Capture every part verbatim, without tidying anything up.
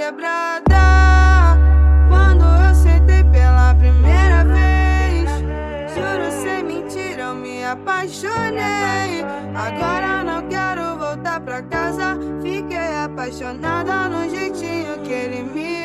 quebrada. Quando eu sentei pela primeira vez, juro sem mentira, eu me apaixonei. Agora não quero voltar pra casa. Fiquei apaixonada no jeitinho que ele me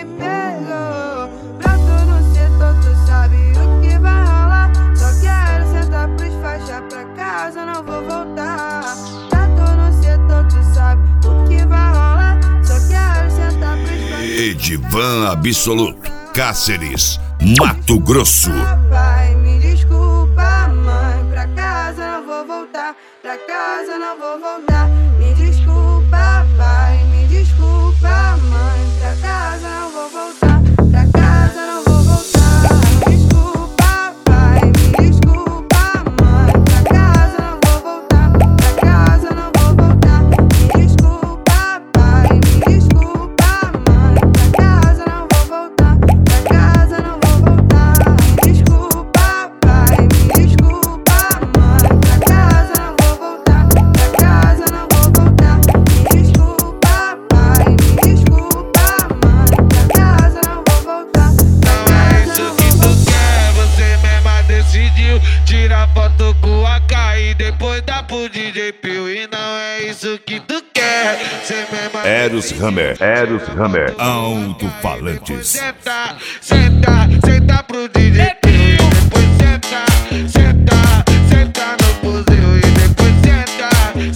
pegou. Pra tu no setor, tu sabe o que vai rolar. Só quero sentar pros faixa pra casa, não vou voltar. Pra tu no setor, tu sabe o que vai rolar. Só quero sentar pros faixa. Edivan Absoluto, Cáceres, Mato Grosso. Papai, me desculpa, mãe, pra casa não vou voltar. Pra casa não vou voltar. Me desculpa, pai, me desculpa, mãe, pra casa não vou voltar. Pra casa não vou voltar. Me desculpa, pai, me desculpa, mãe, pra casa não vou voltar. Pra casa não vou voltar. Me desculpa, pai, me desculpa, mãe, pra casa não vou voltar. Pra casa não vou voltar. Me desculpa, pai, me desculpa, mãe, pra casa não vou voltar. Pra casa não vou voltar. Me desculpa, pai, me desculpa, mãe, pra casa não vou voltar. Não é isso que tu quer, você mesma decidiu tirar foto com a K e depois dá pro D J Pio. E não é isso que tu quer, você mesma Eros Hammer, Eros Hammer, Alto-Falantes. Senta, senta, senta pro D J Pio. Depois senta, senta, senta no fuzil. E depois senta,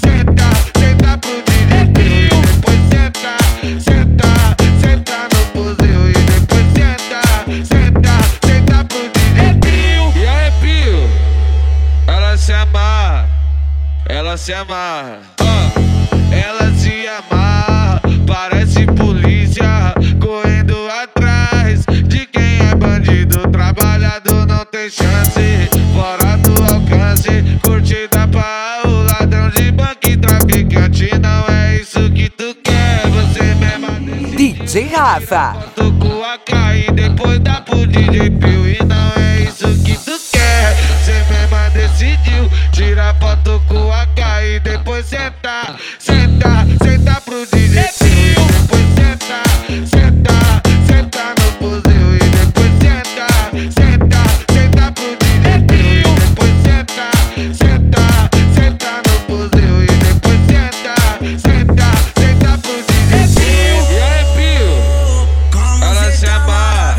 senta, senta pro D J Pio. Depois senta, senta, senta no fuzil. E depois senta, senta, senta pro D J Pio. E aí, Pio? Ela se amarra, ela se amarra, ó, ela se amarra, parece polícia correndo atrás de quem é bandido. Trabalhador não tem chance, fora do alcance, curtida para o ladrão de banco e traficante. Não é isso que tu quer, você mesma decide. D J Rafa. Foto com a K e depois dá pro D J Pio. E não é isso que tu quer, você mesma decidiu tirar foto com a K e depois senta, senta, senta pro D J Pio. Depois senta, senta, senta no fuzil. E depois senta, senta, senta pro D J Pio. Depois senta, senta, senta no fuzil. E depois senta, senta, senta pro D J Pio. E aí, Pio? Ela se amarra,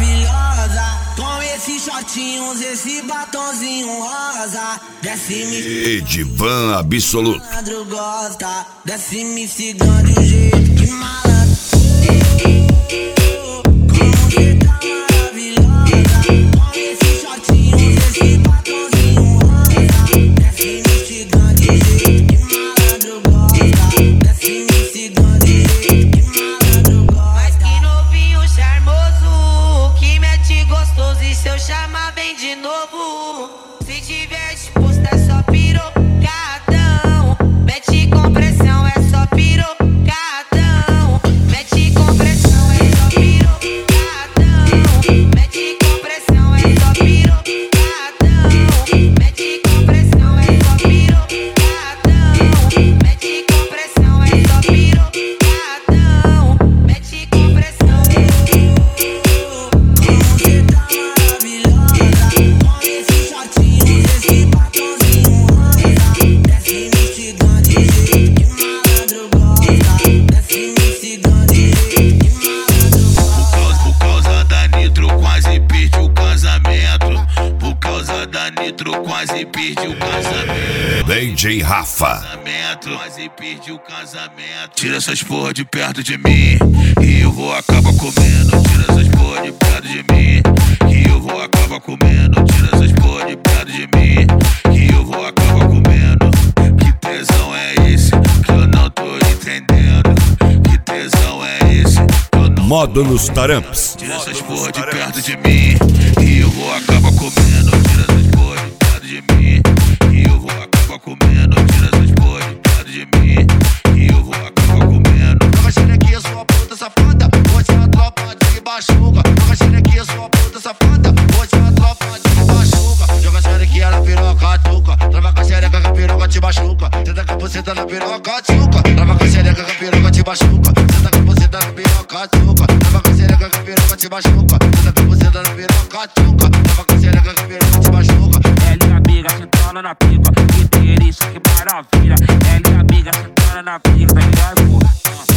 com esses shortinhos, esse batonzinho rosa. Desce me Edivan Absoluto. malandro gosta, desce me cigando de um jeito que malandro. Como você tá maravilhosa, com esses shortinhos, esse batonzinho rosa. Desce me cigando de um jeito que malandro gosta, desce me cigando de um jeito que malandro gosta. Mas que novinho charmoso, que mete gostoso e se eu chamar vem de novo. Se tiver disposto é só pirocadão, mete com pressão é só pirocadão, mete com pressão é só pirocadão, mete com pressão é só pirocadão, mete com pressão é só pirocadão, mete com pressão é só pirocadão, mete com pressão. Você tá maravilhosa, com esses shortinhos, esse batonzinho rosa. Desce me cigando de jeito que malandro gosta, desce me cigando de jeito que malandro gosta. Por causa da Nitro quase perdi o casamento. Por causa da Nitro quase perdi o casamento. D J Rafa. Casamento, quase perdi o casamento. Tira essas porra de perto de mim e eu vou acabar comendo. Tira essas porra de perto de mim e eu vou acabar comendo. Tira essas porra de perto de mim e eu vou acabar comendo. Que tesão é esse que eu não tô entendendo? Que tesão é esse que eu não Módulos Taramps. Tira essas porra de perto de mim e eu vou acabar comendo. Tira essas porra de perto de mim e eu vou acabar comendo. Tira essas porra de perto de mim e eu vou acabar comendo. Joga xerequinha, sua puta safada, hoje é a tropa de baixuga. Joga xerequinha, sua puta safada, hoje é a tropa de baixuga. Joga xerequinha na piroca, tuca, trava com a xereca que a piroca te machuca. Senta com a buceta na piroca, tuca, trava com a xereca que a piroca te machuca. Senta com a buceta na piroca, tuca, trava com xereca que a piroca te machuca. Senta com você na piroca, tchuca. Trava com a xereca que a piroca te machuca. Ela e a amiga sentando na pica, inteiriça que maravilha. Ela e a amiga sentando na pica, tá ligado, pô?